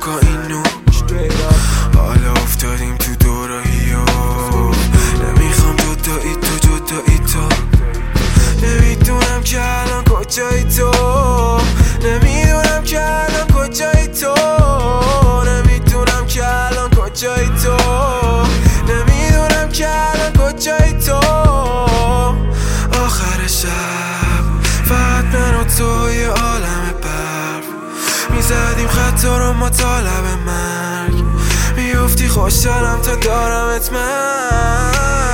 کوکائینو حالا افتادیم تو دوراهی و نمیخوام جدایی تو نمیدونم که الان کجایی تو نمیدونم که الان کجایی تو نمیدونم که الان کجایی تو نمیدونم که الان کجایی تو آخر شب فقط من و تو یه عالم برف میزدیم خطا رو مطالب مرگ میفتی خوشحالم تا دارمت من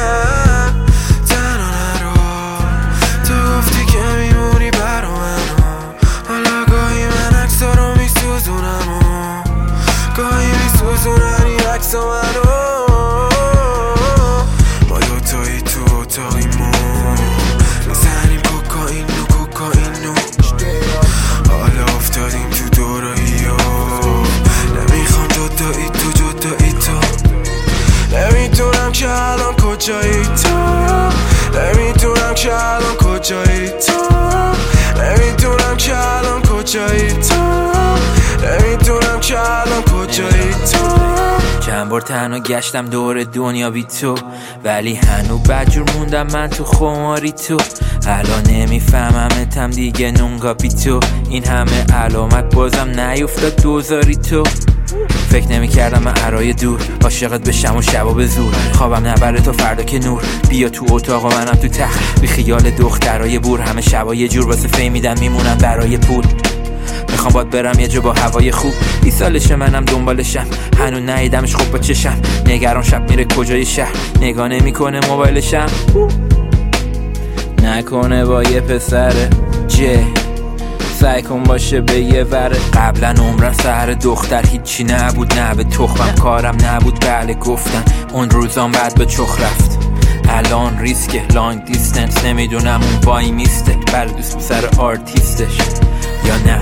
تنها نرو تو گفتی که میمونی برا منو حالا گاهی من عکسا رو میسوزونم و گاهی میسوزونن این عکسا منو ما دوتایی تو اتاقیمون میزنیم کوکائینو حالا افتادیم تو دوراهی و نمیخوام جدایی تو نمیدونم که الان کجایی تو نمیدونم که الان کجایی تو نمیدونم که الان کجایی تو نمیدونم که الان کجایی تو چند بار تنها گشتم دور دنیا بی تو ولی هنو بدجور موندم من تو خماری تو الان نمیفهممتم دیگه نونگا بی تو این همه علامت بازم نیفتاد دوزاری تو فکر نمی کردم من عرای دور عاشقت بشم و شبا به زور خوابم نبره تا فردا که نور بیا تو اتاق و منم تو تخت بی خیال دخترای بور همه شبا یه جور واسه فهمیدن میمونن برای پول میخوام باد برم یه جا با هوای خوب 20 سالشه منم دنبالشم هنو ندیدمش خوب با چشم نگران شب میره کجای شهر نگاه نمیکنه موبایلشم نکنه با یه پسر سعی کن باشه به یه وره قبلا عمرم سهر دختر هیچی نبود نه به تخمم کارم نبود بله گفتن اون روزان بعد به چخ رفت الان ریسک لانگ دیستنس نمیدونم اون وای میسته بله دوست پسر آرتیستش یا نه